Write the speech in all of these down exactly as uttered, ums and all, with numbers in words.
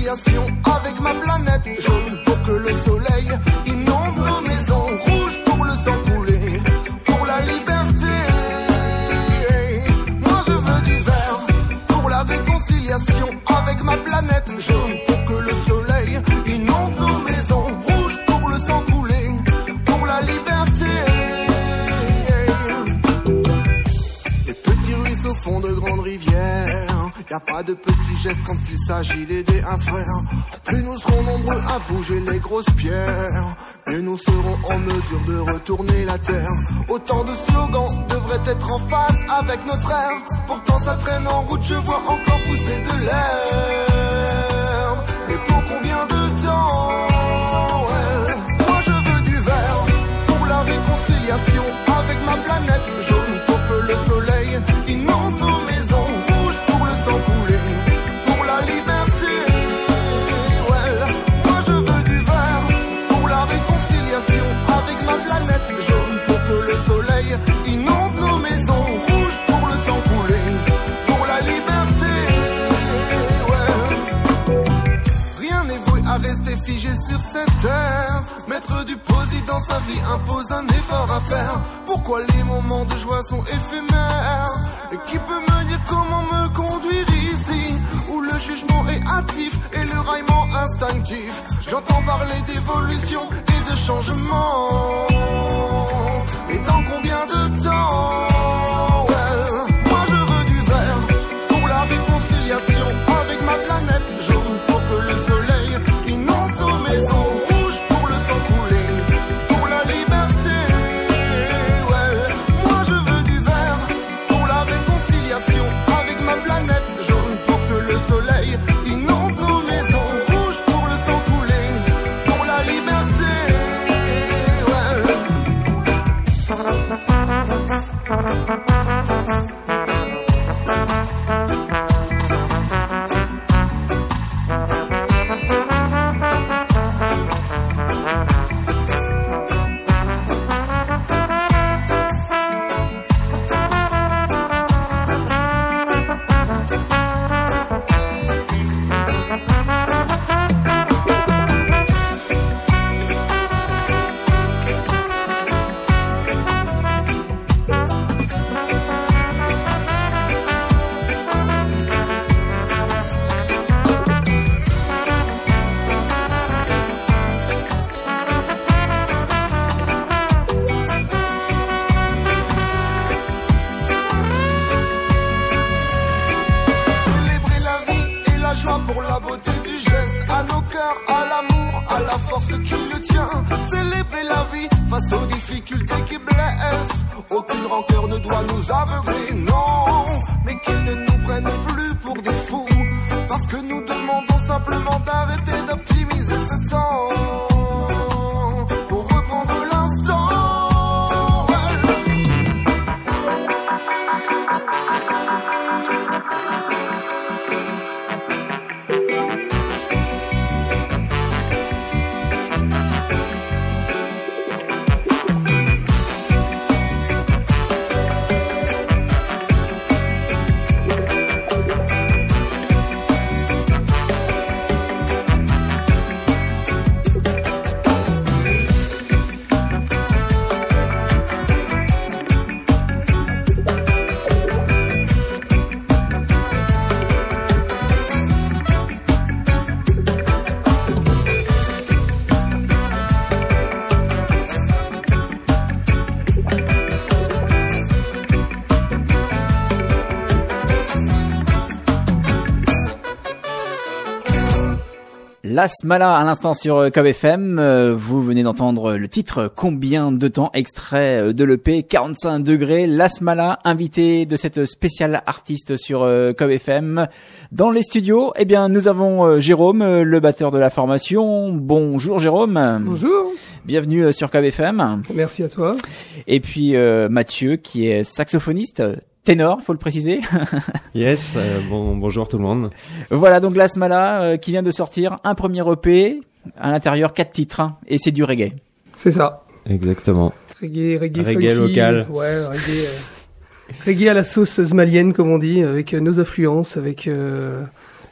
réconciliation avec ma planète. Jaune pour que le soleil inonde nos maisons. Rouge pour le sang coulé, pour la liberté. Moi je veux du vert pour la réconciliation avec ma planète. Jaune pour que le soleil inonde nos maisons. Rouge pour le sang coulé, pour la liberté. Les petits ruisseaux font de grandes rivières. Y a pas de petits gestes quand il s'agit d'aider un frère. Plus nous serons nombreux à bouger les grosses pierres, mieux nous serons en mesure de retourner la terre. Autant de slogans devraient être en phase avec notre ère. Pourtant ça traîne en route, je vois encore pousser de l'herbe. Et pour combien de temps? Ouais. Moi je veux du vert pour la réconciliation avec ma planète. Jaune pour que le soleil inonde nos maisons. Coulé pour la liberté. Ouais. Moi je veux du vert pour la réconciliation avec ma planète. Jaune pour que le soleil inonde nos maisons. Rouge pour le sang coulé, pour la liberté. Ouais. Rien n'est voué à rester figé sur cette terre. Mettre du posit dans sa vie impose un effort à faire. Pourquoi les moments de joie sont éphémères? Et qui peut me dire comment me conduire ici, où le jugement est hâtif et le raillement instinctif? J'entends parler d'évolution et de changement. Et dans combien de temps? Ouais. Moi je veux du vert pour la réconciliation avec ma planète. Jaune pour que le soleil inonde nos maisons. Rouge pour le sang coulé, pour la liberté. Ouais. Moi je veux du vert pour la réconciliation avec ma planète. Jaune pour que le soleil inonde nos maisons. Rouge pour le sang coulé, pour la liberté. Ouais. Pour la beauté du geste, à nos cœurs, à l'amour, à la force qui le tient. Célébrer la vie face aux difficultés qui blessent. Aucune rancœur ne doit nous aveugler, non. Mais qu'ils ne nous prennent plus pour des fous, parce que nous demandons simplement d'arrêter d'optimiser ce temps pour reprendre l'instant. La Smala à l'instant sur K O F M. Vous venez d'entendre le titre Combien de temps, extrait de l'E P quarante-cinq degrés. La Smala, invité de cette spéciale artiste sur K O F M. Dans les studios, eh bien, nous avons Jérôme, le batteur de la formation. Bonjour Jérôme. Bonjour. Bienvenue sur K O F M. Merci à toi. Et puis euh, Mathieu, qui est saxophoniste. Ténor, faut le préciser. Yes, euh, bon, bonjour tout le monde. Voilà donc la Smala euh, qui vient de sortir un premier E P, à l'intérieur quatre titres, hein, et c'est du reggae. C'est ça. Exactement. Reggae, reggae, reggae funky, local. Ouais, reggae, euh, reggae à la sauce zmalienne comme on dit, avec euh, nos influences, avec euh,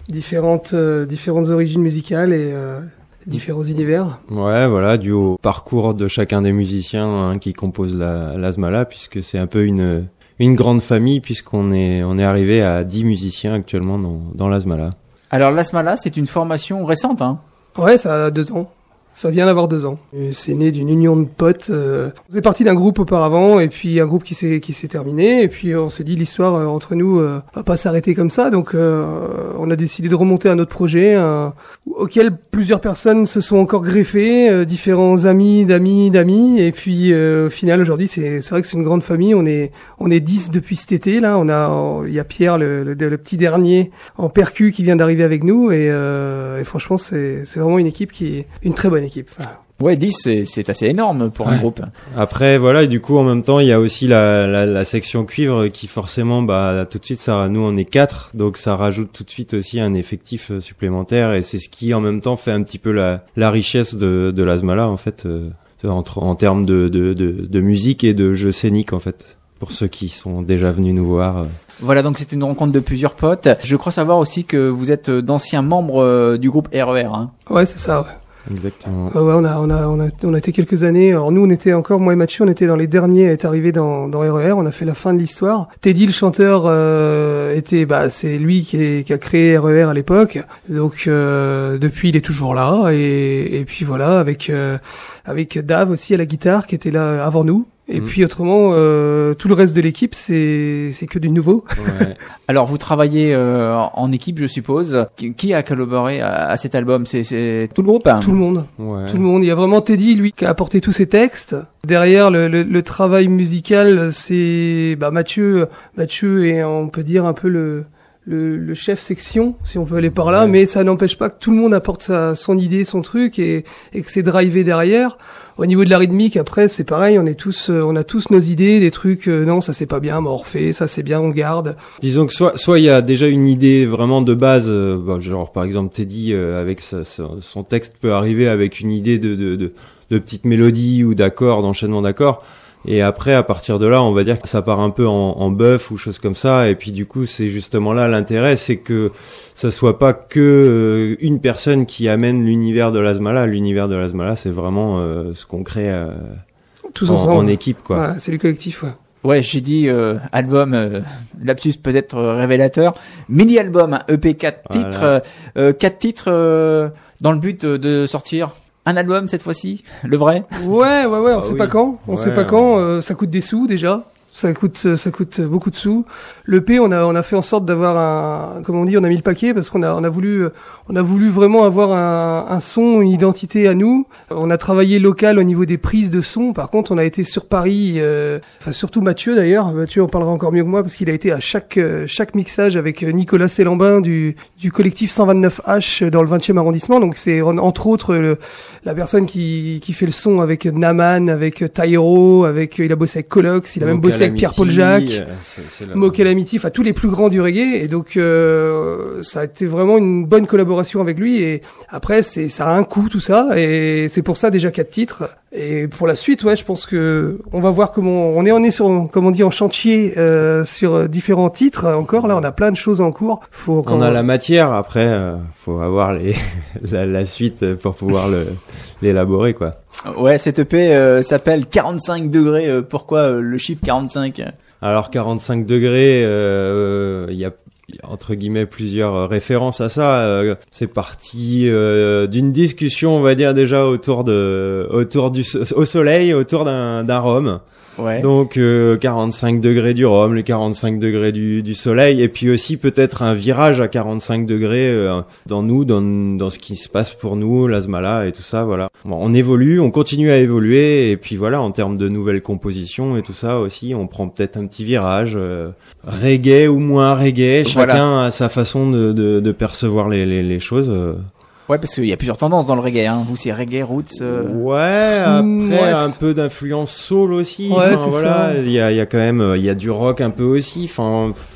différentes, euh, différentes origines musicales et euh, différents univers. Ouais, voilà, dû au parcours de chacun des musiciens hein, qui composent la, l'Asmala, puisque c'est un peu une une grande famille, puisqu'on est on est arrivé à dix musiciens actuellement dans dans l'Asmala. Alors l'Asmala, c'est une formation récente, hein. Ouais, ça a deux ans. Ça vient d'avoir deux ans. Et c'est né d'une union de potes. Euh, on faisait partie d'un groupe auparavant, et puis un groupe qui s'est qui s'est terminé, et puis on s'est dit l'histoire euh, entre nous euh, va pas s'arrêter comme ça, donc euh, on a décidé de remonter un autre projet euh, auquel plusieurs personnes se sont encore greffées, euh, différents amis d'amis d'amis, et puis euh, au final aujourd'hui c'est c'est vrai que c'est une grande famille. On est on est dix depuis cet été là. On a il y a Pierre le, le, le petit dernier en percu qui vient d'arriver avec nous, et, euh, et franchement c'est c'est vraiment une équipe qui est une très bonne équipe. Ouais, dix, c'est, c'est assez énorme pour un ouais. groupe. Après, voilà, et du coup, en même temps, il y a aussi la, la, la section cuivre qui, forcément, bah, tout de suite, ça, nous, on est quatre, donc ça rajoute tout de suite aussi un effectif supplémentaire, et c'est ce qui, en même temps, fait un petit peu la, la richesse de, de l'Asmala, en fait, euh, entre, en termes de, de, de, de musique et de jeu scénique, en fait, pour ceux qui sont déjà venus nous voir. Voilà, donc c'était une rencontre de plusieurs potes. Je crois savoir aussi que vous êtes d'anciens membres du groupe R E R, hein. Ouais, c'est ça, ouais. Exactement. Ah ouais, on a, on a, on a, on a été quelques années. Alors nous, on était encore, moi et Mathieu, on était dans les derniers à être arrivés dans, dans R E R. On a fait la fin de l'histoire. Teddy, le chanteur, euh, était, bah, c'est lui qui, est, qui a créé R E R à l'époque. Donc, euh, depuis, il est toujours là. Et, et puis voilà, avec, euh, avec Dave aussi à la guitare, qui était là avant nous. Et mmh. puis autrement, euh, tout le reste de l'équipe, c'est c'est que du nouveau. Ouais. Alors vous travaillez euh, en équipe, je suppose. Qui, qui a collaboré à, à cet album? C'est c'est tout le groupe, hein? Tout le monde. Ouais. Tout le monde. Il y a vraiment Teddy, lui, qui a apporté tous ses textes. Derrière le, le, le travail musical, c'est bah Mathieu. Mathieu est, on peut dire, un peu le le, le chef section, si on peut aller par là. Ouais. Mais ça n'empêche pas que tout le monde apporte sa, son idée, son truc, et, et que c'est drivé derrière. Au niveau de la rythmique, après, c'est pareil, on est tous, euh, on a tous nos idées, des trucs, euh, non, ça c'est pas bien, mais on refait, ça c'est bien, on garde. Disons que soit, soit il y a déjà une idée vraiment de base, euh, bah, genre par exemple Teddy, euh, avec sa, sa, son texte peut arriver avec une idée de, de, de, de petite mélodie ou d'accords, d'enchaînement d'accords. Et après, à partir de là, on va dire que ça part un peu en, en bœuf ou choses comme ça. Et puis du coup, c'est justement là l'intérêt, c'est que ça soit pas que euh, une personne qui amène l'univers de l'Asmala. L'univers de l'Asmala, c'est vraiment euh, ce qu'on crée euh, tous en, ensemble en équipe, quoi. Ouais, c'est du collectif, ouais. Ouais, j'ai dit euh, album, euh, lapsus peut-être euh, révélateur, mini-album, hein, E P quatre voilà. titres, euh, quatre titres euh, dans le but euh, de sortir un album cette fois-ci, le vrai. Ouais, ouais, ouais, on ah, sait oui. pas quand, on ouais, sait pas quand, euh, ça coûte des sous déjà. Ça coûte, ça coûte beaucoup de sous. L'E P, on a, on a fait en sorte d'avoir un, comment on dit, on a mis le paquet parce qu'on a, on a voulu, on a voulu vraiment avoir un, un son, une identité à nous. On a travaillé local au niveau des prises de son. Par contre, on a été sur Paris, euh, enfin surtout Mathieu d'ailleurs. Mathieu en parlera encore mieux que moi parce qu'il a été à chaque, chaque mixage avec Nicolas Célambin du, du collectif cent vingt-neuf H dans le vingtième arrondissement. Donc c'est entre autres le, la personne qui, qui fait le son avec Naman, avec Tyro, avec, il a bossé avec Colox, il a même bossé avec Pierre-Paul Jacques, Mo Calamity, enfin tous les plus grands du reggae, et donc euh, ça a été vraiment une bonne collaboration avec lui. Et après c'est ça a un coût tout ça, et c'est pour ça déjà quatre titres. Et pour la suite, ouais, je pense que on va voir comment on est on est sur, comme on dit, en chantier euh, sur différents titres. Encore là, on a plein de choses en cours. Faut on a la matière. Après, euh, faut avoir les la, la suite pour pouvoir le l'élaborer, quoi. Ouais, cette E P euh, s'appelle quarante-cinq degrés. Euh, pourquoi euh, le chiffre quarante-cinq? Alors quarante-cinq degrés, il euh, y a entre guillemets plusieurs références à ça. Euh, c'est parti euh, d'une discussion, on va dire, déjà autour de autour du au soleil, autour d'un d'un rhum. Ouais. Donc euh, quarante-cinq degrés du rhum, les quarante-cinq degrés du, du soleil, et puis aussi peut-être un virage à quarante-cinq degrés euh, dans nous, dans, dans ce qui se passe pour nous, l'Asmala et tout ça, voilà. Bon, on évolue, on continue à évoluer, et puis voilà, en termes de nouvelles compositions et tout ça aussi, on prend peut-être un petit virage, euh, reggae ou moins reggae, chacun voilà. a sa façon de, de, de percevoir les, les, les choses. Euh. Ouais, parce qu'il y a plusieurs tendances dans le reggae, hein. Vous, c'est reggae, roots. Euh... Ouais, après ouais, un peu d'influence soul aussi. Ouais, enfin, voilà, il y a, il y a quand même, il y a du rock un peu aussi. Enfin,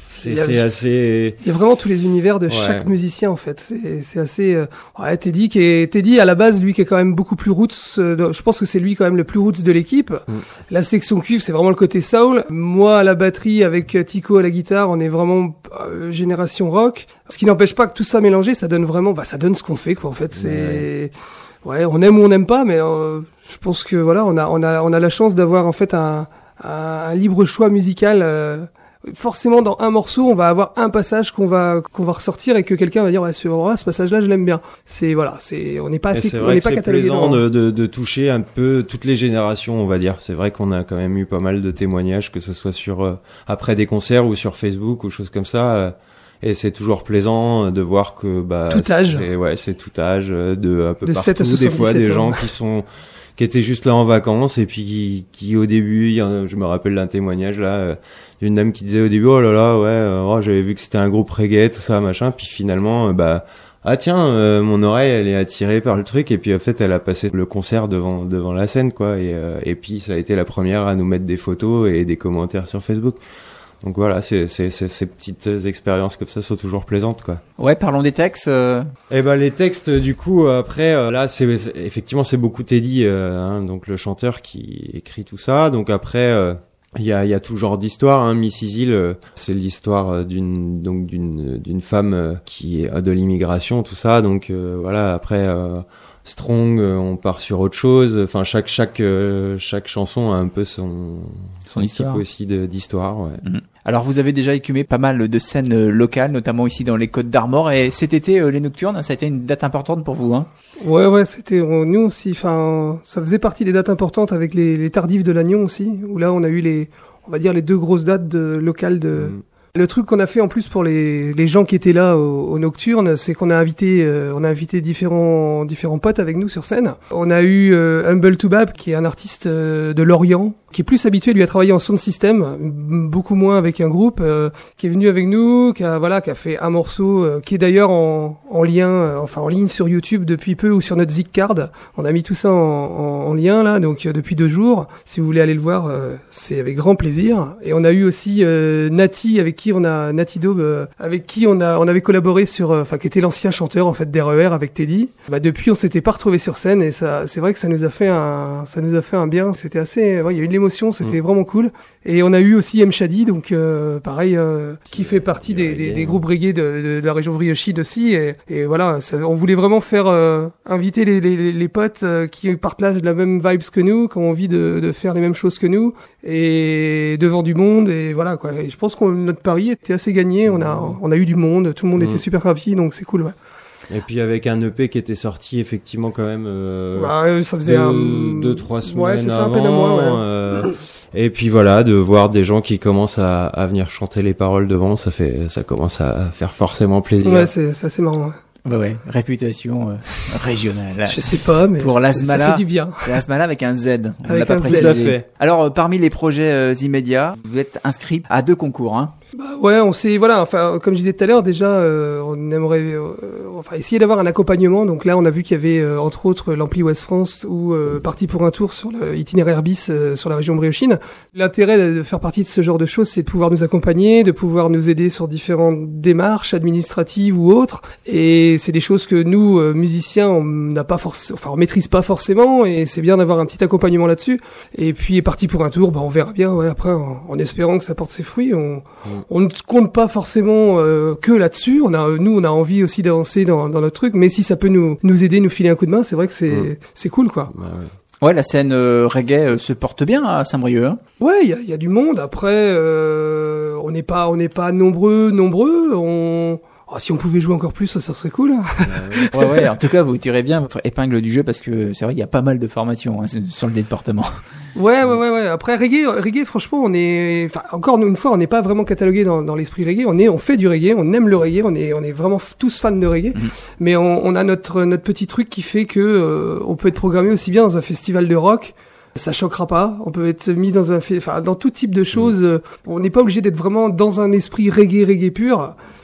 C'est, c'est assez. Il y a vraiment tous les univers de ouais. chaque musicien en fait. C'est, c'est assez. Euh... Ouais, Teddy qui est Teddy à la base, lui qui est quand même beaucoup plus roots. Euh, je pense que c'est lui quand même le plus roots de l'équipe. Mm. La section cuivre, c'est vraiment le côté soul. Moi à la batterie avec Tico à la guitare, on est vraiment euh, génération rock. Ce qui n'empêche pas que tout ça mélangé, ça donne vraiment. Bah, ça donne ce qu'on fait quoi. En fait, c'est. Ouais, ouais on aime ou on n'aime pas, mais euh, je pense que voilà, on a on a on a la chance d'avoir en fait un un, un libre choix musical. Euh, Forcément, dans un morceau, on va avoir un passage qu'on va qu'on va ressortir et que quelqu'un va dire ouais, ce, oh, ce passage-là, je l'aime bien. C'est voilà, c'est on n'est pas assez, on n'est pas catalogé. C'est plaisant de, de, de toucher un peu toutes les générations, on va dire. C'est vrai qu'on a quand même eu pas mal de témoignages, que ce soit sur euh, après des concerts ou sur Facebook ou choses comme ça. Euh, et c'est toujours plaisant de voir que bah tout âge. C'est, ouais, c'est tout âge, de un peu de partout. Des fois, des gens qui sont qui étaient juste là en vacances et puis qui, qui au début, je me rappelle d'un témoignage là. Euh, d'une dame qui disait au début oh là là ouais euh, oh, j'avais vu que c'était un groupe reggae tout ça machin, puis finalement euh, bah ah tiens euh, mon oreille elle est attirée par le truc, et puis en fait elle a passé le concert devant devant la scène quoi, et euh, et puis ça a été la première à nous mettre des photos et des commentaires sur Facebook. Donc voilà, c'est, c'est, c'est, ces petites expériences comme ça sont toujours plaisantes quoi. Ouais, parlons des textes. Euh... Eh ben les textes du coup après euh, là c'est, c'est effectivement c'est beaucoup Teddy euh, hein, donc le chanteur qui écrit tout ça. Donc après euh, Il y a, il y a tout genre d'histoire, hein. Miss Isil, euh, c'est l'histoire d'une, donc d'une, d'une femme euh, qui est de l'immigration, tout ça. Donc euh, voilà. Après, euh, Strong, euh, on part sur autre chose. Enfin, chaque chaque euh, chaque chanson a un peu son son histoire aussi de, d'histoire. Ouais. Mmh. Alors, vous avez déjà écumé pas mal de scènes locales, notamment ici dans les Côtes d'Armor. Et cet été, euh, les Nocturnes, ça a été une date importante pour vous, hein? Ouais, ouais, c'était on, nous aussi. Enfin, ça faisait partie des dates importantes avec les, les Tardifs de Lannion aussi, où là, on a eu les, on va dire les deux grosses dates de, locales de. Mmh. Le truc qu'on a fait en plus pour les, les gens qui étaient là au, au Nocturne, c'est qu'on a invité, euh, on a invité différents, différents potes avec nous sur scène. On a eu euh, Humble Toubab, qui est un artiste euh, de Lorient, qui est plus habitué lui à travailler en sound system, beaucoup moins avec un groupe, euh, qui est venu avec nous, qui a voilà, qui a fait un morceau, euh, qui est d'ailleurs en, en lien, euh, enfin en ligne sur YouTube depuis peu, ou sur notre Zicard. On a mis tout ça en, en, en lien là, donc euh, depuis deux jours. Si vous voulez aller le voir, euh, c'est avec grand plaisir. Et on a eu aussi euh, Nati, avec qui on a Nati Daube, euh, avec qui on a on avait collaboré sur, enfin euh, qui était l'ancien chanteur en fait d'R E R avec Teddy. Bah depuis on s'était pas retrouvé sur scène, et ça c'est vrai que ça nous a fait un ça nous a fait un bien. C'était assez, ouais, il y a eu de l'émotion, c'était mmh. vraiment cool. Et on a eu aussi M Shadi, donc euh, pareil, euh, qui fait partie des, des, des groupes reggae de, de, de la région de Briochide aussi. Et, et voilà, ça, on voulait vraiment faire euh, inviter les, les, les potes euh, qui partagent la même vibes que nous, qui ont envie de, de faire les mêmes choses que nous, et devant du monde. Et voilà quoi. Et je pense que notre pari était assez gagné. On a on a eu du monde, tout le monde mmh. était super ravi, donc c'est cool. Ouais. Et puis avec un E P qui était sorti effectivement quand même euh, bah, ça faisait deux, un... deux trois semaines ouais, c'est ça, avant. Un peu de mois, ouais. euh, et puis voilà, de voir des gens qui commencent à, à venir chanter les paroles devant, ça fait, ça commence à faire forcément plaisir. Ouais, c'est, c'est assez marrant. Ouais. Bah ouais, réputation euh, régionale. Je sais pas, mais pour l'Asmala, ça fait du bien. L'Asmala avec un Z, on avec l'a pas un précisé. Z. Fait. Alors euh, parmi les projets euh, immédiats, vous êtes inscrit à deux concours, hein. Bah ouais, on s'est voilà, enfin comme je disais tout à l'heure, déjà euh, on aimerait euh, enfin essayer d'avoir un accompagnement. Donc là, on a vu qu'il y avait euh, entre autres l'ampli Ouest France ou euh, parti pour un tour sur l'itinéraire bis euh, sur la région briochine. L'intérêt de faire partie de ce genre de choses, c'est de pouvoir nous accompagner, de pouvoir nous aider sur différentes démarches administratives ou autres. Et c'est des choses que nous euh, musiciens, on n'a pas forcément, enfin on maîtrise pas forcément, et c'est bien d'avoir un petit accompagnement là-dessus. Et puis parti pour un tour, bah on verra bien. Ouais, après, en, en espérant que ça porte ses fruits, on mmh. On ne compte pas forcément euh, que là-dessus. On a, nous, on a envie aussi d'avancer dans, dans notre truc. Mais si ça peut nous, nous aider, nous filer un coup de main, c'est vrai que c'est, mmh. c'est cool, quoi. Bah ouais. Ouais, la scène euh, reggae euh, se porte bien à Saint-Brieuc. Hein. Ouais, il y a, y a du monde. Après, euh, on n'est pas, on n'est pas nombreux, nombreux. On Oh, si on pouvait jouer encore plus, ça, ça serait cool. ouais, ouais. En tout cas, vous tirez bien votre épingle du jeu, parce que c'est vrai qu'il y a pas mal de formations hein, sur le département. Ouais, ouais, ouais, ouais. Après reggae, reggae, franchement, on est, enfin, encore une fois, on n'est pas vraiment catalogué dans, dans l'esprit reggae. On est, on fait du reggae, on aime le reggae, on est, on est vraiment tous fans de reggae. Mmh. Mais on, on a notre, notre petit truc qui fait que euh, on peut être programmé aussi bien dans un festival de rock. Ça choquera pas. On peut être mis dans un, enfin, dans tout type de choses. Mmh. On n'est pas obligé d'être vraiment dans un esprit reggae, reggae pur.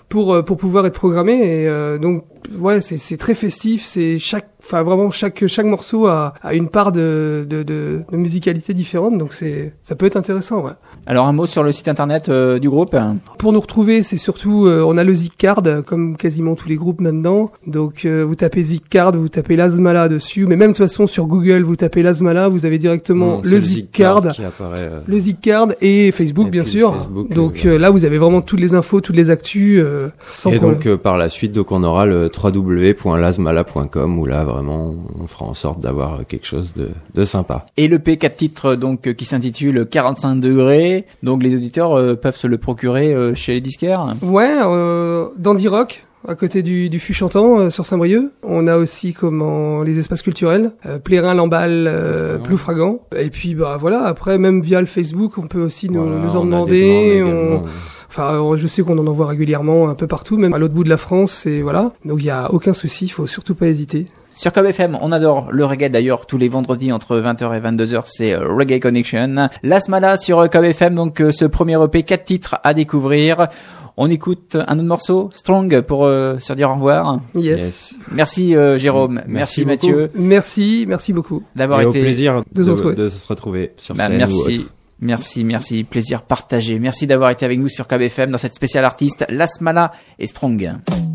pour pour pouvoir être programmé. Et euh, donc ouais, c'est c'est très festif. C'est chaque, enfin vraiment chaque chaque morceau a a une part de de de, de musicalité différente. Donc c'est ça peut être intéressant. Ouais. Alors un mot sur le site internet euh, du groupe. Pour nous retrouver, c'est surtout euh, on a le Zicard comme quasiment tous les groupes maintenant. Donc euh, vous tapez Zicard, vous tapez Lasmala dessus, mais même de toute façon sur Google vous tapez Lasmala, vous avez directement mmh, le Zicard, qui apparaît, euh... le Zicard et Facebook et bien sûr. Facebook, donc euh, là vous avez vraiment toutes les infos, toutes les actus. Euh, sans et problème. donc euh, par la suite, donc on aura le w w w point lasmala point com où là vraiment on fera en sorte d'avoir quelque chose de, de sympa. Et le P quatre titres donc qui s'intitule quarante-cinq degrés. Donc les auditeurs euh, peuvent se le procurer euh, chez les disquaires. Ouais, euh, Dandy Rock, à côté du, du Fût Chantant euh, sur Saint-Brieuc. On a aussi comment les espaces culturels, euh, Plérin, Lamballe, euh, Ploufragan. Et puis bah voilà, après même via le Facebook, on peut aussi nous, voilà, nous en demander. On... Enfin, je sais qu'on en envoie régulièrement un peu partout, même à l'autre bout de la France. Et voilà, donc il y a aucun souci, il faut surtout pas hésiter. Sur K B F M, on adore le reggae d'ailleurs, tous les vendredis entre vingt heures et vingt-deux heures, c'est Reggae Connection. Lasmala sur K B F M, donc ce premier E P, quatre titres à découvrir. On écoute un autre morceau, Strong, pour euh, se dire au revoir. Yes. yes. Merci euh, Jérôme, merci, merci Mathieu. Merci, merci beaucoup. D'avoir et été... au plaisir de, de, de se retrouver sur bah, scène merci. ou autre. Merci, merci, plaisir partagé. Merci d'avoir été avec nous sur K B F M dans cette spéciale artiste Lasmala et Strong.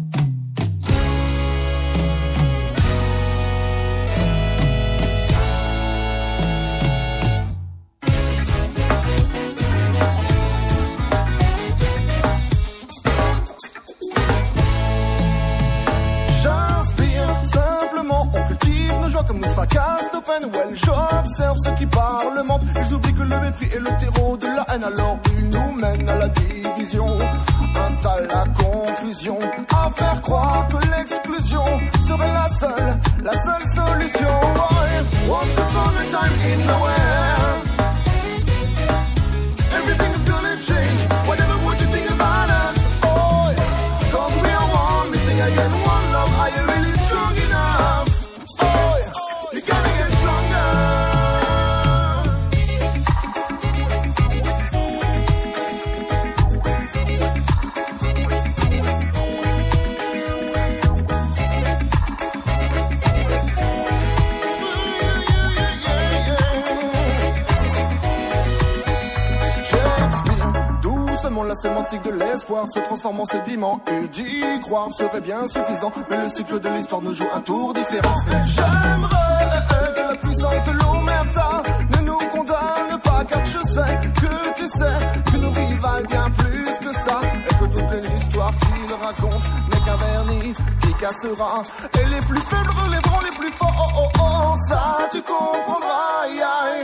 J'observe ceux qui parlementent, ils oublient que le mépris est le terreau de la haine. Alors ils nous mènent à la division, installent la confusion, à faire croire que l'exclusion serait la seule, la seule solution. Why? Once upon a time in nowhere, everything's gonna change. Whatever what you think about us, oh, cause we are one, missing again one love. Are you really strong enough? Oh, you gotta get stronger. La sémantique de l'espoir se transforme en sédiment et d'y croire serait bien suffisant, mais le cycle de l'histoire nous joue un tour différent. J'aimerais que la puissance de l'omerta ne nous condamne pas, car je sais que tu sais que nos vies valent bien plus que ça, et que toutes les histoires qu'ils racontent n'est qu'un vernis qui cassera, et les plus faibles relèveront les plus forts. Oh oh oh, ça tu comprendras. Yeah.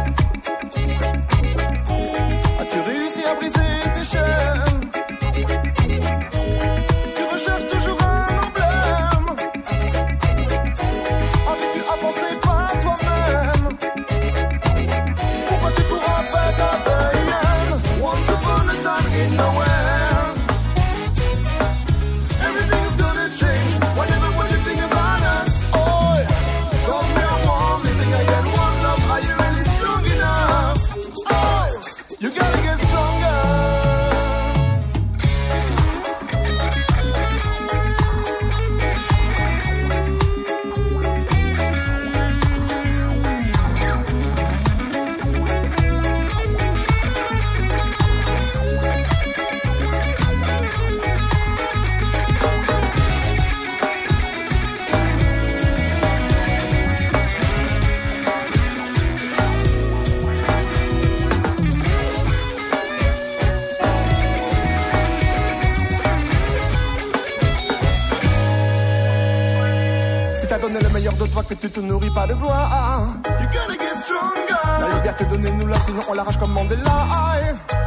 As-tu réussi à briser tes chaînes? Tu recherches toujours un emblème. Arrives-tu à penser pas toi-même? Pourquoi tu cours après ta veille? Once upon a time in nowhere, everything's gonna change. Whatever what you think about us, oh, cause we are one, missing again one love. Are you really strong enough? Oh, you gotta get stronger. Donner le meilleur de toi, que tu te nourris pas de gloire. You gotta get stronger. La liberté, donnez-nous-la, sinon on l'arrache comme Mandela.